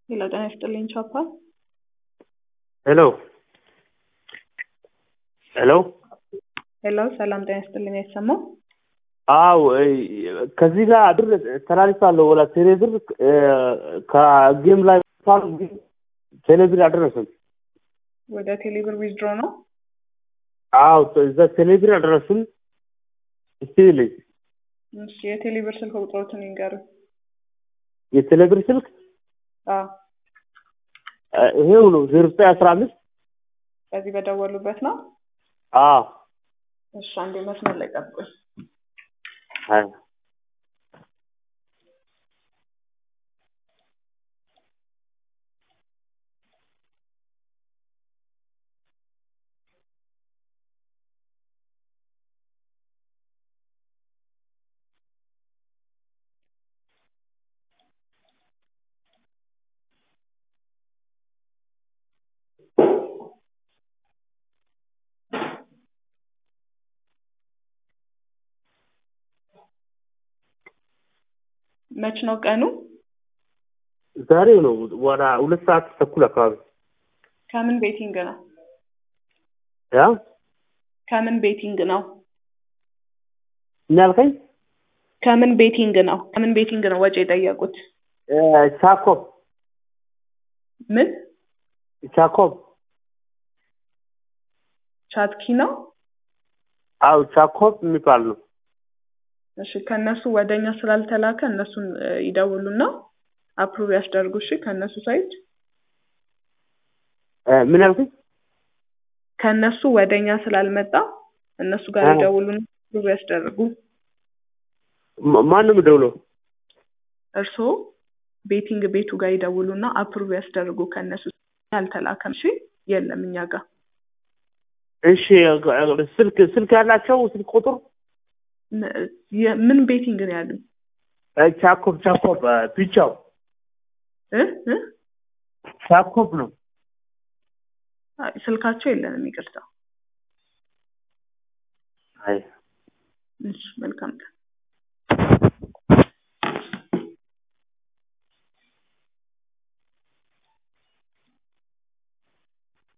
ሄሎ ጤና ይስጥልኝ ቻፓ። ሄሎ ሄሎ ሄሎ ሰላም ጤና ይስጥልኝ አይሰማም? አው ከዚህ ጋር አድር ተላልፋለሁ ወላ ቴሌብር ከጌም ላይ ታርግ ቴሌብር አደረሰን ወደ ቴሌብር ዊዝድሮ ነው? አው እዛ ቴሌብር አደረሰን እስቲልኝ እሺ የቴሌብር ስልክ ቁጥሮትን ይንገሩ። የቴሌብር ስልክ ይሄው ነው 0915 በዚህ በደወሉበት ነው? እሺ አንዴ መስመር ላይ ጠብቁኝ። አይ መች ነው ቀኑ? ዛሬ ነው ወራ 2 ሰዓት ተኩል አካባቢ። ከምን ቤቲንግ ነው? ያ ከምን ቤቲንግ ነው? እናልከኝ ከምን ቤቲንግ ነው? ከምን ቤቲንግ ነው ወጪ የጠየቁት? ቻኮብ ምን? ቻኮብ ቻትኪ ነው? አው ቻኮብ የሚባል ነው። እሺ ከነሱ ወደኛ ስላልተላከ እነሱን ይደውሉና አፕሩቭ ያስደርጉ። እሺ ከነሱ ሳይት ምን አልከኝ? ከነሱ ወደኛ ስላልመጣ እነሱ ጋር ይደውሉና አፕሩቭ ያስደርጉ። ማንንም ደውሎ እርሶ ቤቲንግ ቤቱ ጋር ይደውሉና አፕሩቭ ያስደርጉ። ከነሱ ያልተላከም እሺ የለም እኛ ጋር። እሺ ስልክ ያላቸው ስልክ ቁጥር ምን ቤቲንግ ነው ያሉኝ? ቻኮብ ፒቻው ቻኮብ ነው። ስልካቸው የለንም ይቅርታ። አይ እሺ መልካም